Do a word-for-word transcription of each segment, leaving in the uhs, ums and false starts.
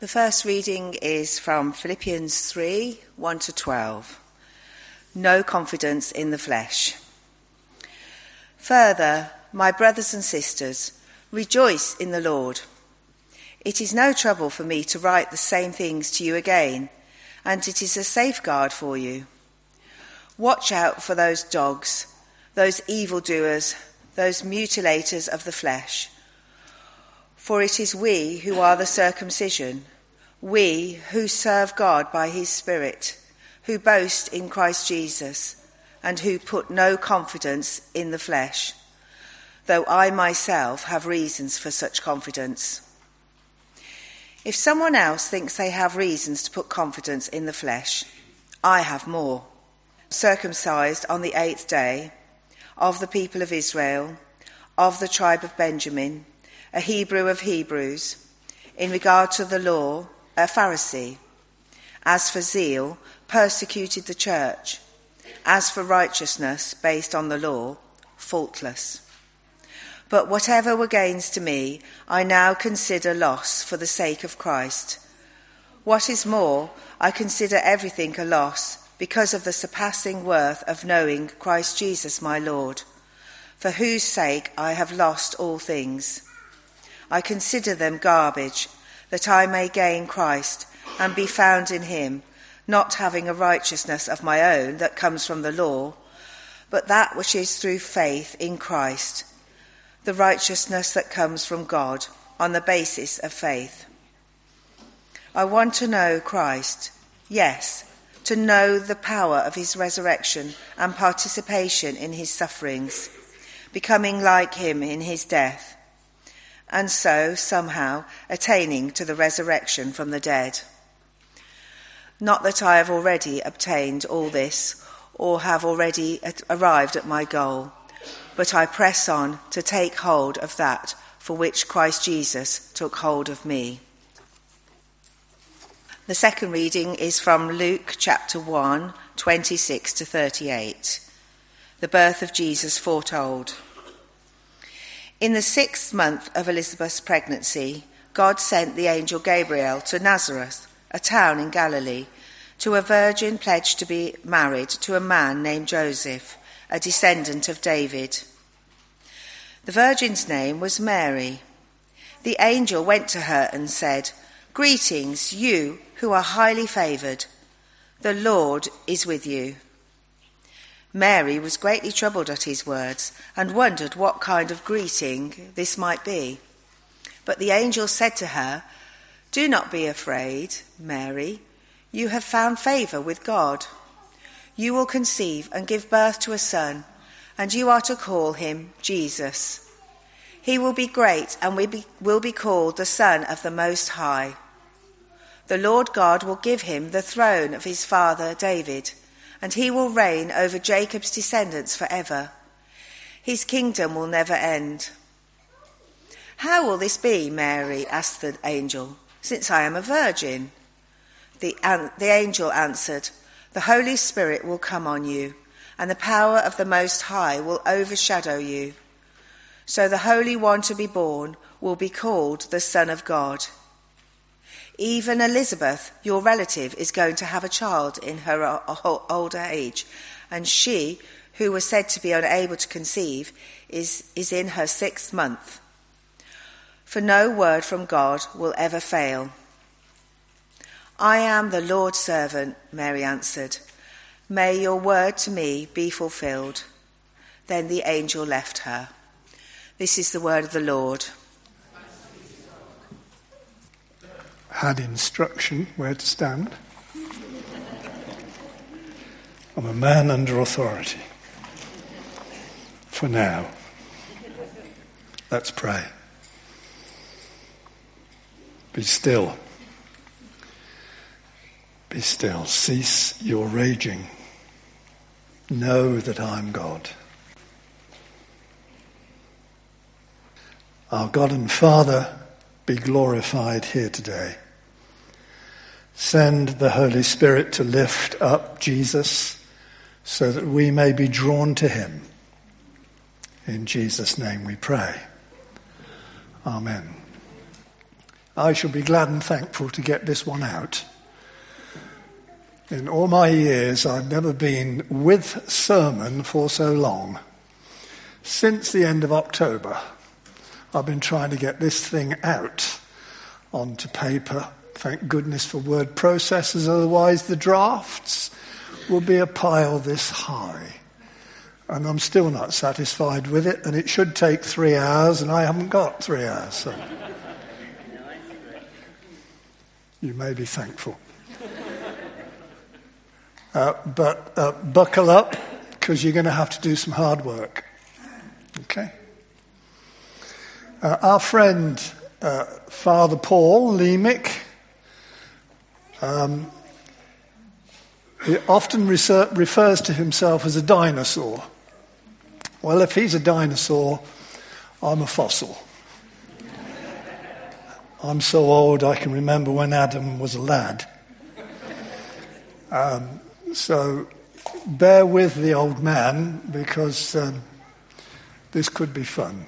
The first reading is from Philippians three, one to twelve. No confidence in the flesh. Further, my brothers and sisters, rejoice in the Lord. It is no trouble for me to write the same things to you again, and it is a safeguard for you. Watch out for those dogs, those evildoers, those mutilators of the flesh. For it is we who are the circumcision, we who serve God by his Spirit, who boast in Christ Jesus, and who put no confidence in the flesh, though I myself have reasons for such confidence. If someone else thinks they have reasons to put confidence in the flesh, I have more. Circumcised on the eighth day, of the people of Israel, of the tribe of Benjamin, a Hebrew of Hebrews, in regard to the law, a Pharisee. As for zeal, persecuted the church. As for righteousness based on the law, faultless. But whatever were gains to me, I now consider loss for the sake of Christ. What is more, I consider everything a loss because of the surpassing worth of knowing Christ Jesus my Lord, for whose sake I have lost all things. I consider them garbage, that I may gain Christ and be found in him, not having a righteousness of my own that comes from the law, but that which is through faith in Christ, the righteousness that comes from God on the basis of faith. I want to know Christ, yes, to know the power of his resurrection and participation in his sufferings, becoming like him in his death, and so, somehow, attaining to the resurrection from the dead. Not that I have already obtained all this, or have already arrived at my goal, but I press on to take hold of that for which Christ Jesus took hold of me. The second reading is from Luke chapter one, twenty-six to thirty-eight. The birth of Jesus foretold. In the sixth month of Elizabeth's pregnancy, God sent the angel Gabriel to Nazareth, a town in Galilee, to a virgin pledged to be married to a man named Joseph, a descendant of David. The virgin's name was Mary. The angel went to her and said, "Greetings, you who are highly favoured. The Lord is with you." Mary was greatly troubled at his words and wondered what kind of greeting this might be. But the angel said to her, "Do not be afraid, Mary. You have found favour with God. You will conceive and give birth to a son, and you are to call him Jesus. He will be great and will be called the Son of the Most High. The Lord God will give him the throne of his father David, and he will reign over Jacob's descendants forever. His kingdom will never end." "How will this be, Mary?" asked the angel, "since I am a virgin?" The, an- the angel answered, "The Holy Spirit will come on you, and the power of the Most High will overshadow you. So the Holy One to be born will be called the Son of God. Even Elizabeth, your relative, is going to have a child in her older age, and she, who was said to be unable to conceive, is, is in her sixth month. For no word from God will ever fail." "I am the Lord's servant," Mary answered. "May your word to me be fulfilled." Then the angel left her. This is the word of the Lord. Had instruction where to stand. I'm a man under authority. For now. Let's pray. Be still. Be still. Cease your raging. Know that I'm God. Our God and Father, be glorified here today. Send the Holy Spirit to lift up Jesus so that we may be drawn to him. In Jesus' name we pray. Amen. I shall be glad and thankful to get this one out. In all my years, I've never been with sermon for so long. Since the end of October, I've been trying to get this thing out onto paper. Thank goodness for word processors, otherwise the drafts will be a pile this high. And I'm still not satisfied with it, and it should take three hours, and I haven't got three hours. So you may be thankful. Uh, but uh, buckle up, because you're going to have to do some hard work. Okay? Uh, our friend, uh, Father Paul Leemick, um, he often reser- refers to himself as a dinosaur. Well, if he's a dinosaur, I'm a fossil. I'm so old I can remember when Adam was a lad. Um, so bear with the old man, because um, this could be fun.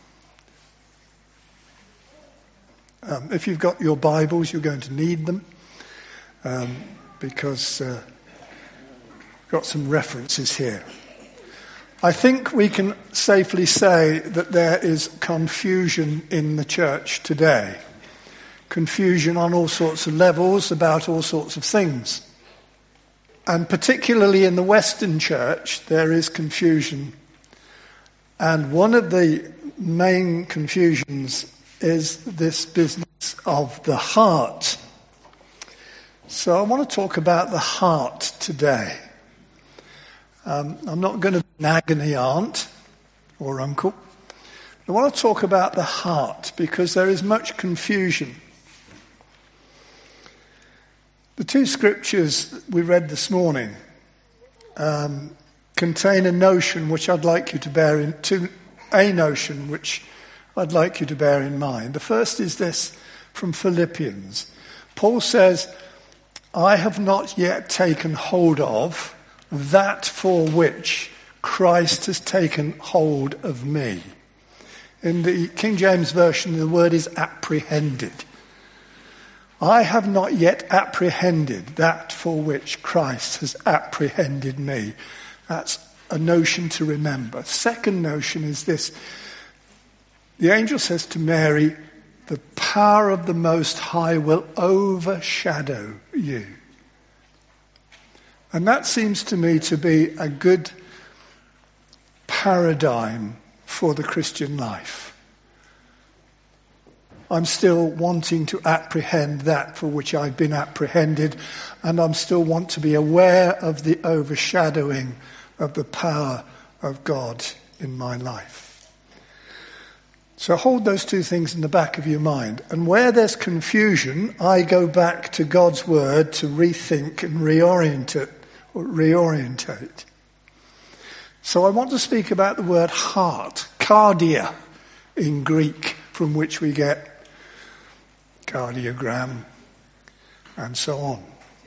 Um, if you've got your Bibles, you're going to need them, um, because uh, I've got some references here. I think we can safely say that there is confusion in the church today. Confusion on all sorts of levels about all sorts of things. And particularly in the Western church, there is confusion. And one of the main confusions is this business of the heart. So I want to talk about the heart today. Um, I'm not going to be an agony aunt or uncle. I want to talk about the heart, because there is much confusion. The two scriptures we read this morning um, contain a notion which I'd like you to bear in, to, a notion which I'd like you to bear in mind. The first is this from Philippians. Paul says, I have not yet taken hold of that for which Christ has taken hold of me. In the King James Version, the word is apprehended. I have not yet apprehended that for which Christ has apprehended me. That's a notion to remember. Second notion is this. The angel says to Mary, the power of the Most High will overshadow you. And that seems to me to be a good paradigm for the Christian life. I'm still wanting to apprehend that for which I've been apprehended, and I'm still want to be aware of the overshadowing of the power of God in my life. So hold those two things in the back of your mind. And where there's confusion, I go back to God's word to rethink and reorient it, or reorientate. So I want to speak about the word heart, cardia in Greek, from which we get cardiogram and so on.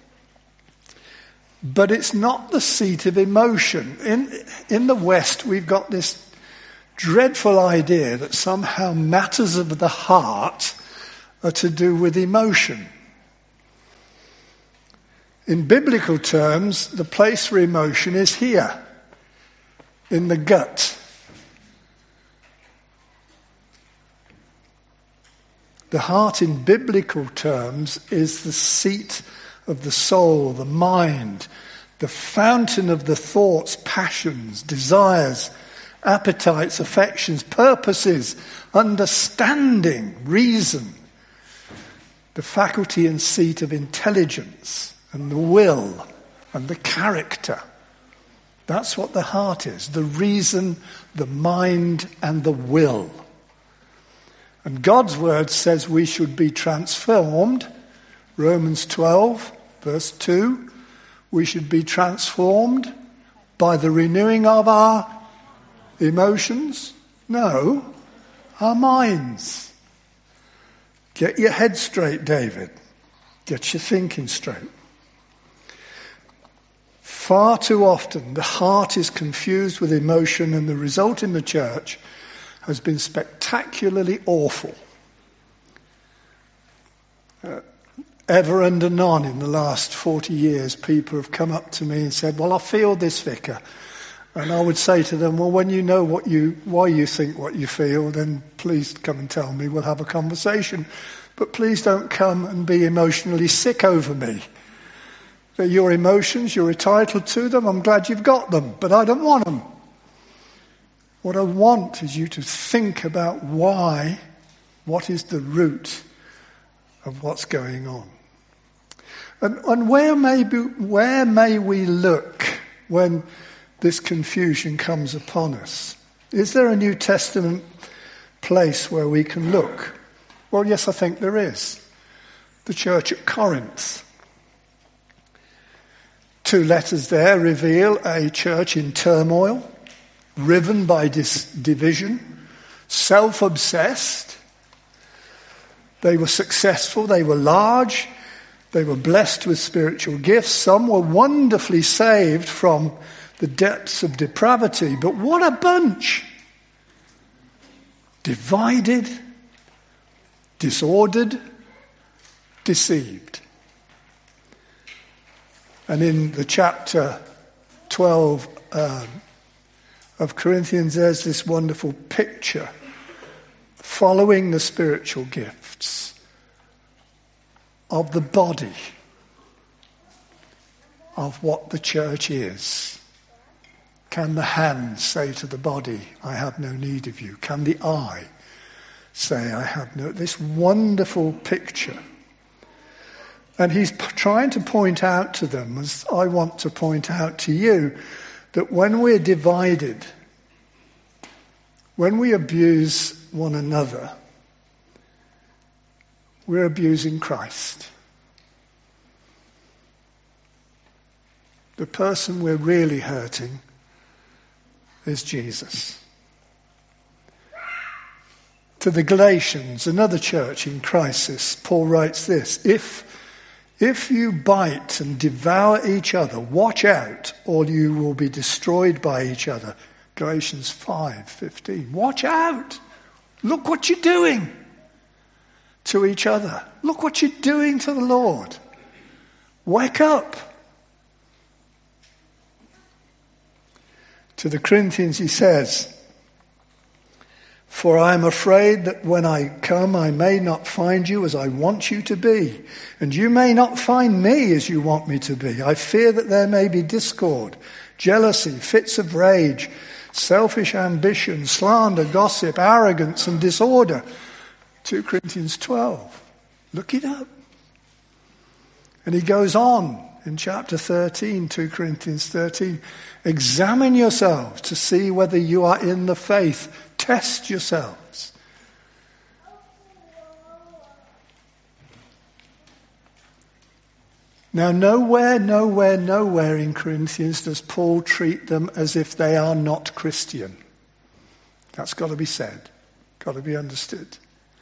But it's not the seat of emotion. In, in the West, we've got this dreadful idea that somehow matters of the heart are to do with emotion. In biblical terms, the place for emotion is here, in the gut. The heart in biblical terms is the seat of the soul, the mind, the fountain of the thoughts, passions, desires, appetites, affections, purposes, understanding, reason, the faculty and seat of intelligence and the will and the character. That's what the heart is, the reason, the mind and the will. And God's word says we should be transformed. Romans twelve, verse two. We should be transformed by the renewing of our emotions? No, our minds. Get your head straight, David. Get your thinking straight. Far too often, the heart is confused with emotion, and the result in the church has been spectacularly awful. Uh, ever and anon in the last forty years, people have come up to me and said, well, I feel this, Vicar. And I would say to them, well, when you know what you, why you think what you feel, then please come and tell me. We'll have a conversation. But please don't come and be emotionally sick over me. They're your emotions. You're entitled to them. I'm glad you've got them, but I don't want them. What I want is you to think about why, what is the root of what's going on. And, and where may be, where may we look when this confusion comes upon us? Is there a New Testament place where we can look? Well, yes, I think there is. The church at Corinth. Two letters there reveal a church in turmoil, riven by dis- division, self-obsessed. They were successful, they were large, they were blessed with spiritual gifts. Some were wonderfully saved from the depths of depravity. But what a bunch! Divided, disordered, deceived. And in the chapter twelve um, of Corinthians, there's this wonderful picture following the spiritual gifts of the body of what the church is. Can the hand say to the body, I have no need of you? Can the eye say, I have no... This wonderful picture. And he's p- trying to point out to them, as I want to point out to you, that when we're divided, when we abuse one another, we're abusing Christ. The person we're really hurting is Jesus. To the Galatians, another church in crisis, Paul writes this, If, if you bite and devour each other, watch out, or you will be destroyed by each other. Galatians five fifteen. Watch out. Look what you're doing to each other. Look what you're doing to the Lord. Wake up. To the Corinthians he says, For I am afraid that when I come I may not find you as I want you to be, and you may not find me as you want me to be. I fear that there may be discord, jealousy, fits of rage, selfish ambition, slander, gossip, arrogance, and disorder. Second Corinthians twelve. Look it up. And he goes on in chapter thirteen, Second Corinthians thirteen. Examine yourselves to see whether you are in the faith. Test yourselves. Now, nowhere, nowhere, nowhere in Corinthians does Paul treat them as if they are not Christian. That's got to be said, got to be understood.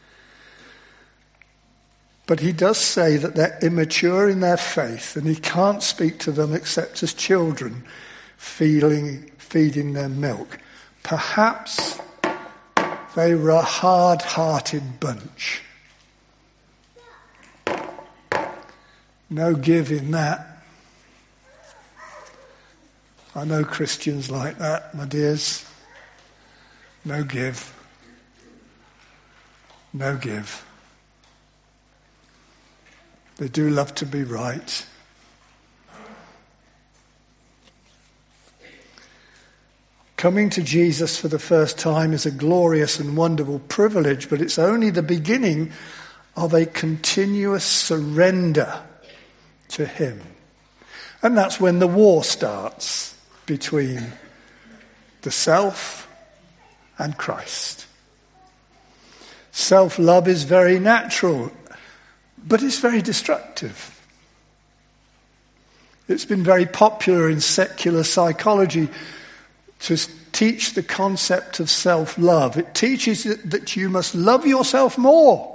But he does say that they're immature in their faith, and he can't speak to them except as children feeding, feeding them milk. Perhaps they were a hard-hearted bunch. No give in that. I know Christians like that, my dears. No give. No give. They do love to be right. Coming to Jesus for the first time is a glorious and wonderful privilege, but it's only the beginning of a continuous surrender to him. And that's when the war starts between the self and Christ. Self-love is very natural, but it's very destructive. It's been very popular in secular psychology to teach the concept of self-love. It teaches that you must love yourself more.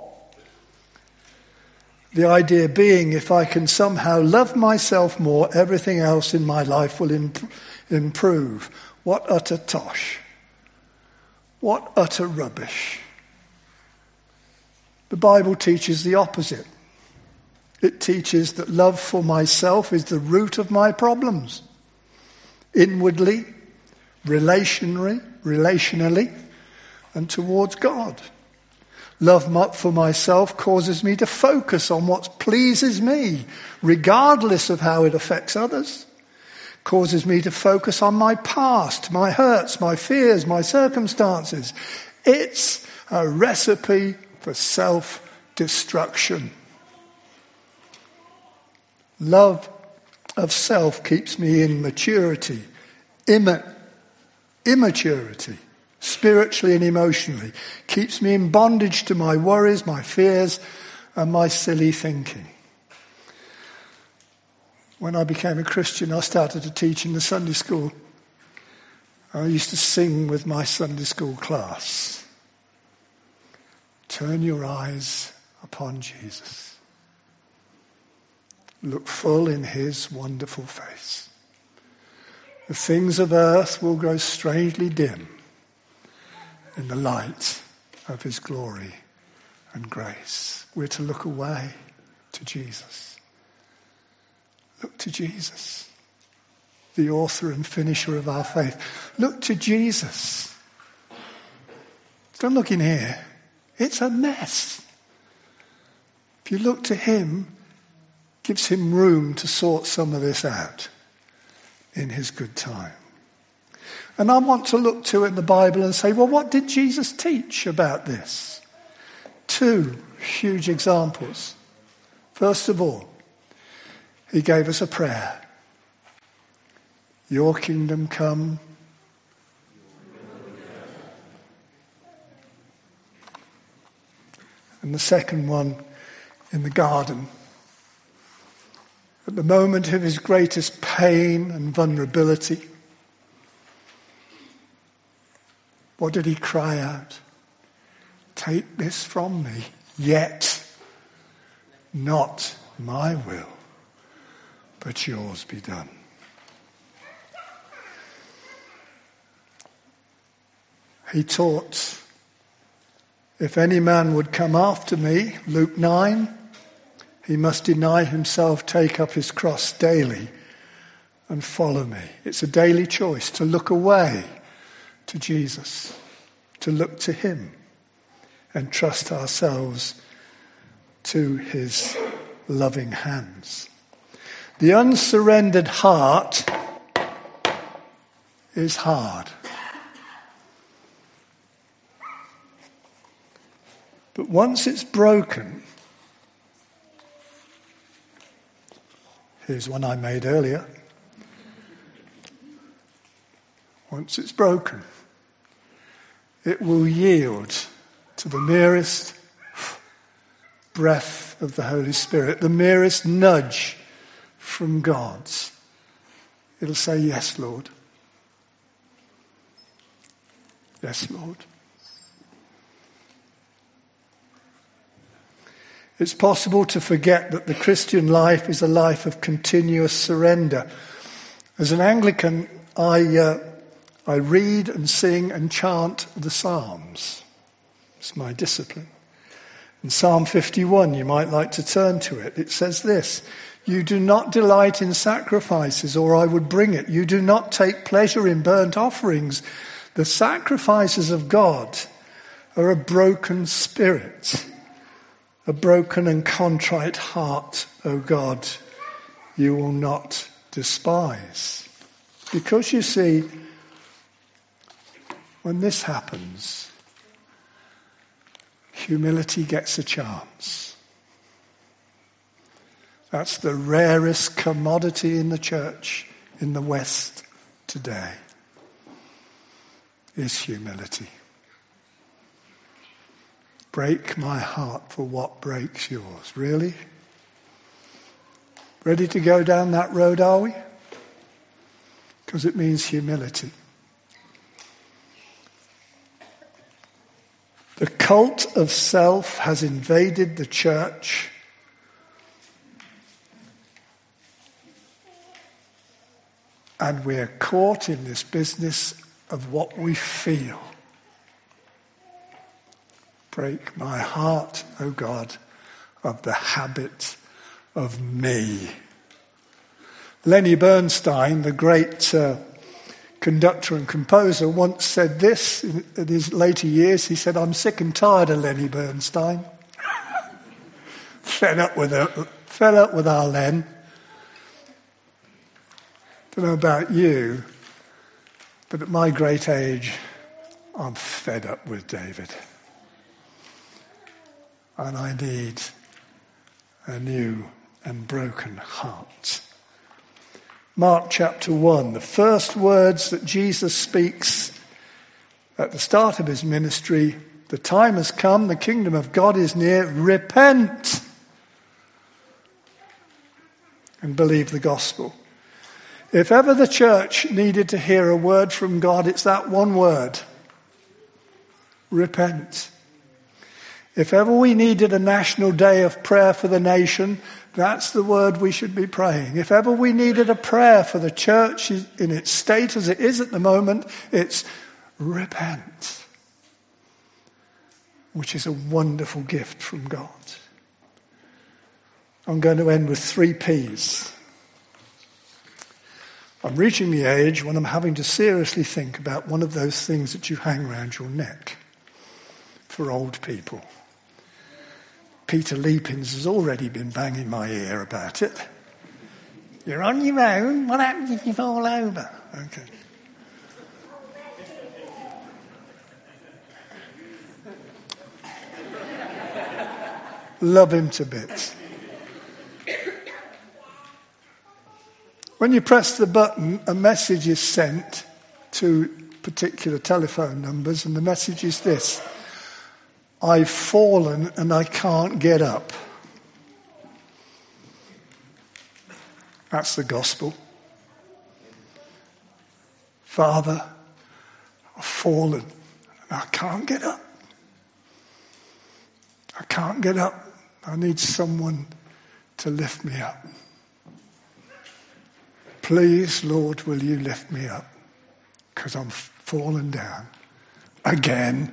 The idea being, if I can somehow love myself more, everything else in my life will imp- improve. What utter tosh. What utter rubbish. The Bible teaches the opposite. It teaches that love for myself is the root of my problems. Inwardly, relationally, relationally, and towards God. Love for myself causes me to focus on what pleases me, regardless of how it affects others. Causes me to focus on my past, my hurts, my fears, my circumstances. It's a recipe for self-destruction. Love of self keeps me in maturity, imma- immaturity, spiritually and emotionally. Keeps me in bondage to my worries, my fears, and my silly thinking. When I became a Christian, I started to teach in the Sunday school. I used to sing with my Sunday school class. Turn your eyes upon Jesus. Look full in his wonderful face. The things of earth will grow strangely dim in the light of his glory and grace. We're to look away to Jesus. Look to Jesus, the author and finisher of our faith. Look to Jesus. Don't look in here. It's a mess. If you look to him, it gives him room to sort some of this out in his good time. And I want to look to it in the Bible and say, well, what did Jesus teach about this? Two huge examples. First of all, he gave us a prayer. Your kingdom come. And the second one in the garden. At the moment of his greatest pain and vulnerability, what did he cry out? Take this from me, yet not my will, but yours be done. He taught, if any man would come after me, Luke nine, he must deny himself, take up his cross daily and follow me. It's a daily choice to look away to Jesus, to look to him and trust ourselves to his loving hands. The unsurrendered heart is hard. But once it's broken, here's one I made earlier. Once it's broken, it will yield to the merest breath of the Holy Spirit, the merest nudge from God. It'll say, yes, Lord. Yes, Lord. It's possible to forget that the Christian life is a life of continuous surrender. As an Anglican, I uh, I read and sing and chant the Psalms. It's my discipline. In Psalm fifty-one, you might like to turn to it. It says this, you do not delight in sacrifices, or I would bring it. You do not take pleasure in burnt offerings. The sacrifices of God are a broken spirit, a broken and contrite heart, O God, you will not despise. Because you see, when this happens, humility gets a chance. That's the rarest commodity in the church in the West today, is humility. Break my heart for what breaks yours. Really? Ready to go down that road, are we? Because it means humility. The cult of self has invaded the church. And we're caught in this business of what we feel. Break my heart, O God, of the habit of me. Lenny Bernstein, the great uh, conductor and composer, once said this in, in his later years. He said, "I'm sick and tired of Lenny Bernstein." fed up with her, fed up with our Len. Don't know about you, but at my great age, I'm fed up with David. And I need a new and broken heart. Mark chapter one, the first words that Jesus speaks at the start of his ministry: the time has come, the kingdom of God is near, repent and believe the gospel. If ever the church needed to hear a word from God, it's that one word: repent. If ever we needed a national day of prayer for the nation, that's the word we should be praying. If ever we needed a prayer for the church in its state as it is at the moment, it's repent, which is a wonderful gift from God. I'm going to end with three P's. I'm reaching the age when I'm having to seriously think about one of those things that you hang around your neck for old people. Peter Leapins has already been banging my ear about it. You're on your own. What happens if you fall over? Okay. Love him to bits. When you press the button, a message is sent to particular telephone numbers, and the message is this: I've fallen and I can't get up. That's the gospel. Father, I've fallen and I can't get up. I can't get up. I need someone to lift me up. Please, Lord, will you lift me up? Because I'm fallen down again.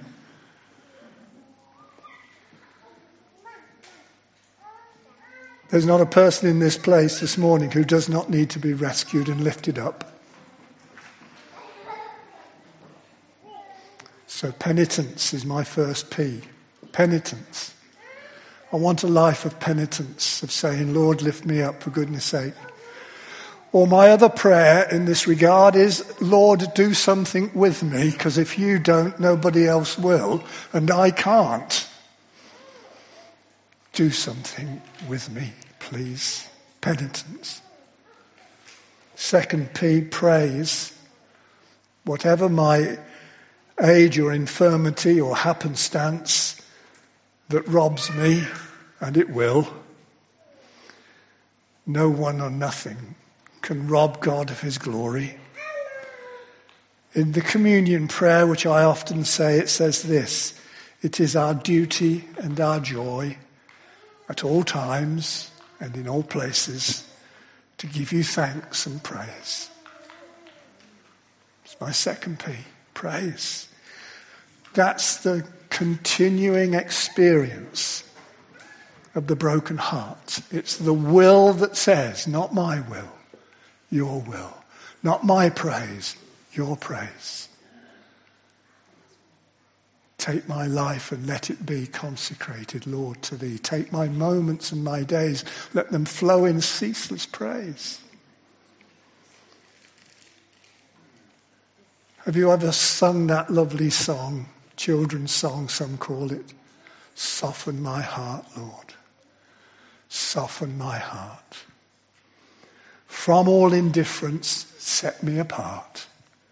There's not a person in this place this morning who does not need to be rescued and lifted up. So penitence is my first P. Penitence. I want a life of penitence, of saying, Lord, lift me up for goodness sake. Or my other prayer in this regard is, Lord, do something with me, because if you don't, nobody else will, and I can't. Do something with me, please. Penitence. Second P, praise. Whatever my age or infirmity or happenstance that robs me, and it will, no one or nothing can rob God of his glory. In the communion prayer, which I often say, it says this: it is our duty and our joy at all times and in all places to give you thanks and praise. It's my second P, praise. That's the continuing experience of the broken heart. It's the will that says, not my will, your will. Not my praise, your praise. Take my life and let it be consecrated, Lord, to thee. Take my moments and my days, let them flow in ceaseless praise. Have you ever sung that lovely song, children's song some call it? Soften my heart, Lord. Soften my heart. From all indifference, set me apart.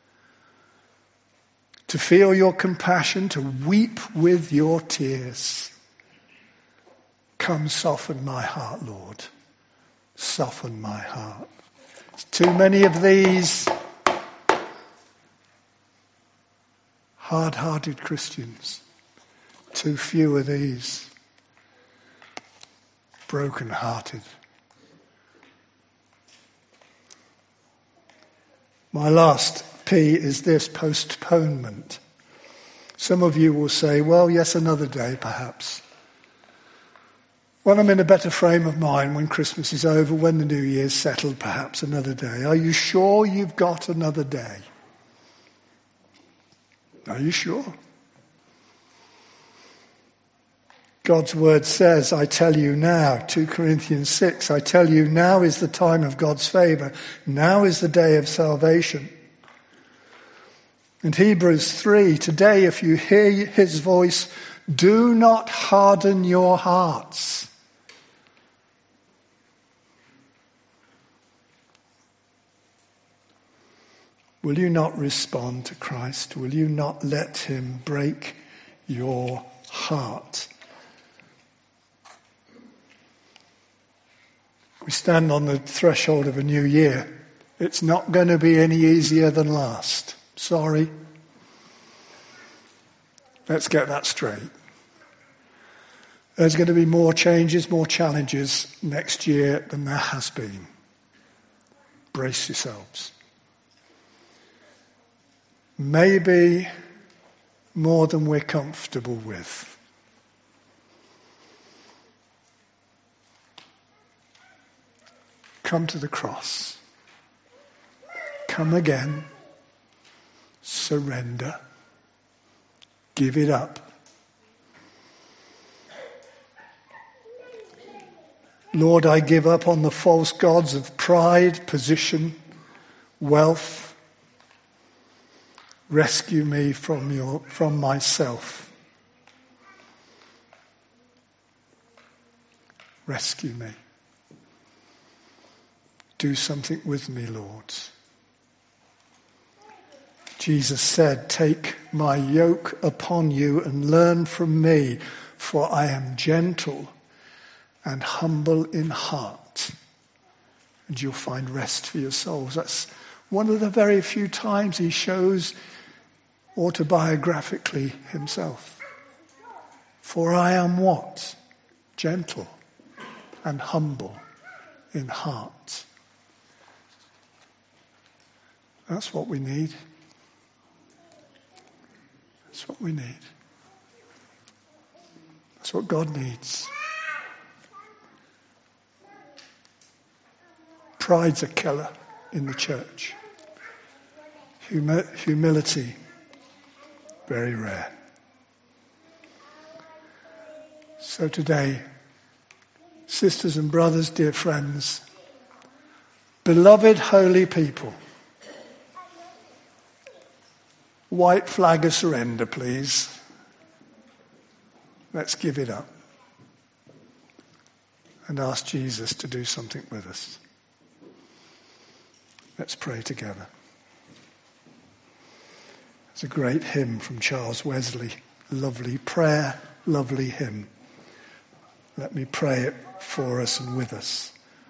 To feel your compassion, to weep with your tears. Come soften my heart, Lord. Soften my heart. There's too many of these hard-hearted Christians. Too few of these broken-hearted. My last P is this: postponement. Some of you will say, well, yes, another day perhaps. When I'm in a better frame of mind, when Christmas is over, when the New Year's settled, perhaps another day. Are you sure you've got another day? Are you sure? God's word says, I tell you now, two Corinthians six, I tell you now is the time of God's favour. Now is the day of salvation. And Hebrews three, today if you hear his voice, do not harden your hearts. Will you not respond to Christ? Will you not let him break your heart? We stand on the threshold of a new year. It's not going to be any easier than last. Sorry. Let's get that straight. There's going to be more changes, more challenges next year than there has been. Brace yourselves. Maybe more than we're comfortable with. Come to the cross. Come again. Surrender. Give it up. Lord, I give up on the false gods of pride, position, wealth. Rescue me from your from myself. Rescue me. Do something with me, Lord. Jesus said, take my yoke upon you and learn from me, for I am gentle and humble in heart, and you'll find rest for your souls. That's one of the very few times he shows autobiographically himself. For I am what? Gentle and humble in heart. That's what we need. That's what we need. That's what God needs. Pride's a killer in the church. Humi- humility, very rare. So today, sisters and brothers, dear friends, beloved holy people, white flag of surrender, please. Let's give it up and ask Jesus to do something with us. Let's pray together. It's a great hymn from Charles Wesley. Lovely prayer, lovely hymn. Let me pray it for us and with us.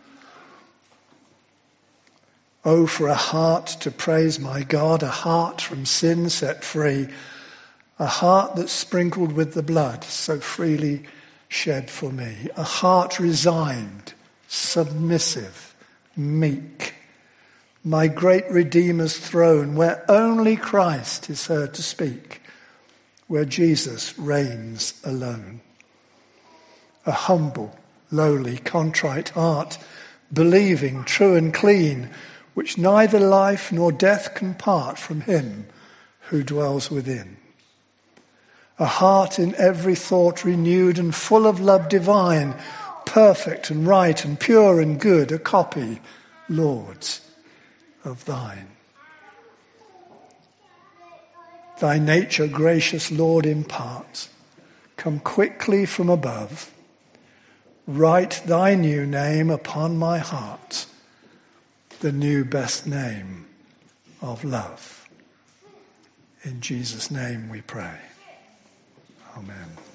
Oh, for a heart to praise my God, a heart from sin set free, a heart that's sprinkled with the blood so freely shed for me, a heart resigned, submissive, meek, my great Redeemer's throne, where only Christ is heard to speak, where Jesus reigns alone. A humble, lowly, contrite heart, believing, true and clean, which neither life nor death can part from him who dwells within. A heart in every thought renewed and full of love divine, perfect and right and pure and good, a copy, Lord, of thine. Thy nature, gracious Lord, impart. Come quickly from above. Write thy new name upon my heart, the new best name of love. In Jesus' name we pray. Amen.